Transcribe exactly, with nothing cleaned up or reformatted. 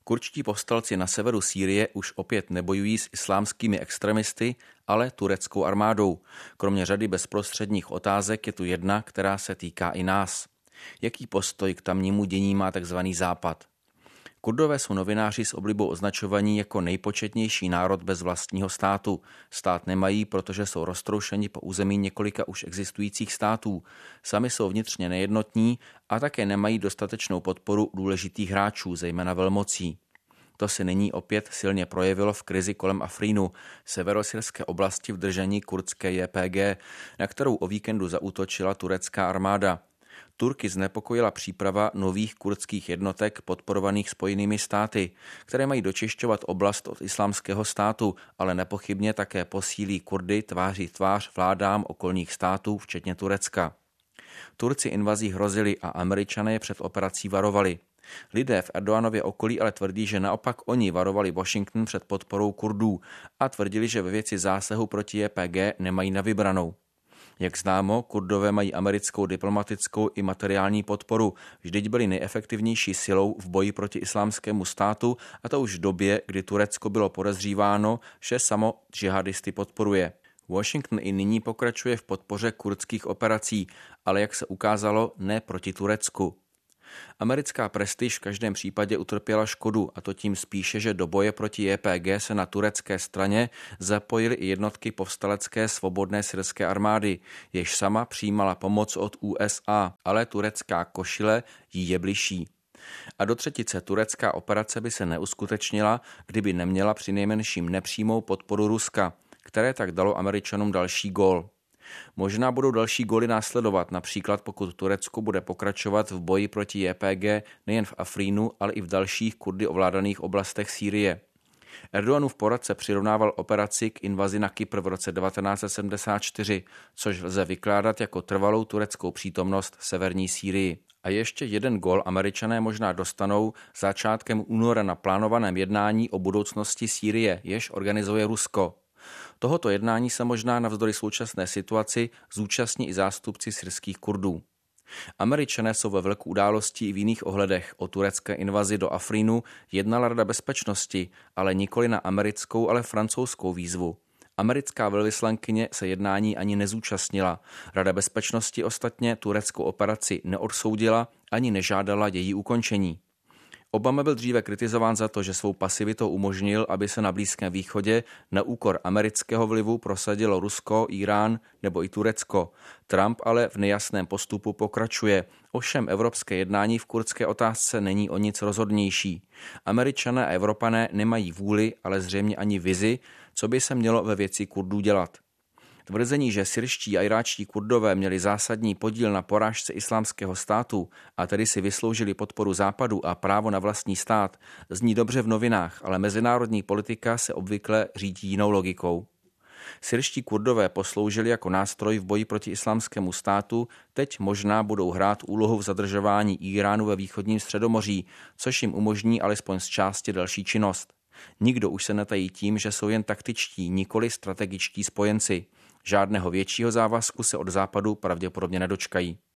Kurdští povstalci na severu Sýrie už opět nebojují s islámskými extremisty, ale tureckou armádou. Kromě řady bezprostředních otázek je tu jedna, která se týká i nás. Jaký postoj k tamnímu dění má tzv. Západ? Kurdové jsou novináři s oblibou označovaní jako nejpočetnější národ bez vlastního státu. Stát nemají, protože jsou roztroušeni po území několika už existujících států. Sami jsou vnitřně nejednotní a také nemají dostatečnou podporu důležitých hráčů, zejména velmocí. To se nyní opět silně projevilo v krizi kolem Afrínu, severosyrské oblasti v držení kurdské J P G, na kterou o víkendu zaútočila turecká armáda. Turky znepokojila příprava nových kurdských jednotek podporovaných Spojenými státy, které mají dočišťovat oblast od islámského státu, ale nepochybně také posílí Kurdy tváří tvář vládám okolních států, včetně Turecka. Turci invazí hrozili a Američané je před operací varovali. Lidé v Erdoganově okolí ale tvrdí, že naopak oni varovali Washington před podporou Kurdů a tvrdili, že ve věci zásahu proti J P G nemají na vybranou. Jak známo, Kurdové mají americkou diplomatickou i materiální podporu, vždyť byli nejefektivnější silou v boji proti islámskému státu, a to už v době, kdy Turecko bylo podezříváno, že samo džihadisty podporuje. Washington i nyní pokračuje v podpoře kurdských operací, ale jak se ukázalo, ne proti Turecku. Americká prestiž v každém případě utrpěla škodu, a to tím spíše, že do boje proti J P G se na turecké straně zapojily i jednotky povstalecké svobodné syrské armády, jež sama přijímala pomoc od U S A, ale turecká košile jí je bližší. A do třetice turecká operace by se neuskutečnila, kdyby neměla přinejmenším nepřímou podporu Ruska, které tak dalo Američanům další gól. Možná budou další góly následovat, například pokud Turecko bude pokračovat v boji proti J P G nejen v Afrínu, ale i v dalších Kurdy ovládaných oblastech Sýrie. Erdoganův poradce přirovnával operaci k invazi na Kypr v roce devatenáct set sedmdesát čtyři, což lze vykládat jako trvalou tureckou přítomnost v severní Sýrii. A ještě jeden gól Američané možná dostanou začátkem února na plánovaném jednání o budoucnosti Sýrie, jež organizuje Rusko. Tohoto jednání se možná navzdory současné situaci zúčastní i zástupci syrských Kurdů. Američané jsou ve velkou událostí i v jiných ohledech. O turecké invazi do Afrínu jednala Rada bezpečnosti, ale nikoli na americkou, ale francouzskou výzvu. Americká velvyslankyně se jednání ani nezúčastnila. Rada bezpečnosti ostatně tureckou operaci neodsoudila ani nežádala její ukončení. Obama byl dříve kritizován za to, že svou pasivitou umožnil, aby se na Blízkém východě na úkor amerického vlivu prosadilo Rusko, Irán nebo i Turecko. Trump ale v nejasném postupu pokračuje. Ovšem evropské jednání v kurdské otázce není o nic rozhodnější. Američané a Evropané nemají vůli, ale zřejmě ani vizi, co by se mělo ve věci Kurdů dělat. Tvrzení, že syrští a iráčtí Kurdové měli zásadní podíl na porážce islámského státu a tedy si vysloužili podporu Západu a právo na vlastní stát, zní dobře v novinách, ale mezinárodní politika se obvykle řídí jinou logikou. Syrští Kurdové posloužili jako nástroj v boji proti islámskému státu, teď možná budou hrát úlohu v zadržování Íránu ve východním Středomoří, což jim umožní alespoň z části další činnost. Nikdo už se netají tím, že jsou jen taktičtí, nikoli strategičtí spojenci. Žádného většího závazku se od Západu pravděpodobně nedočkají.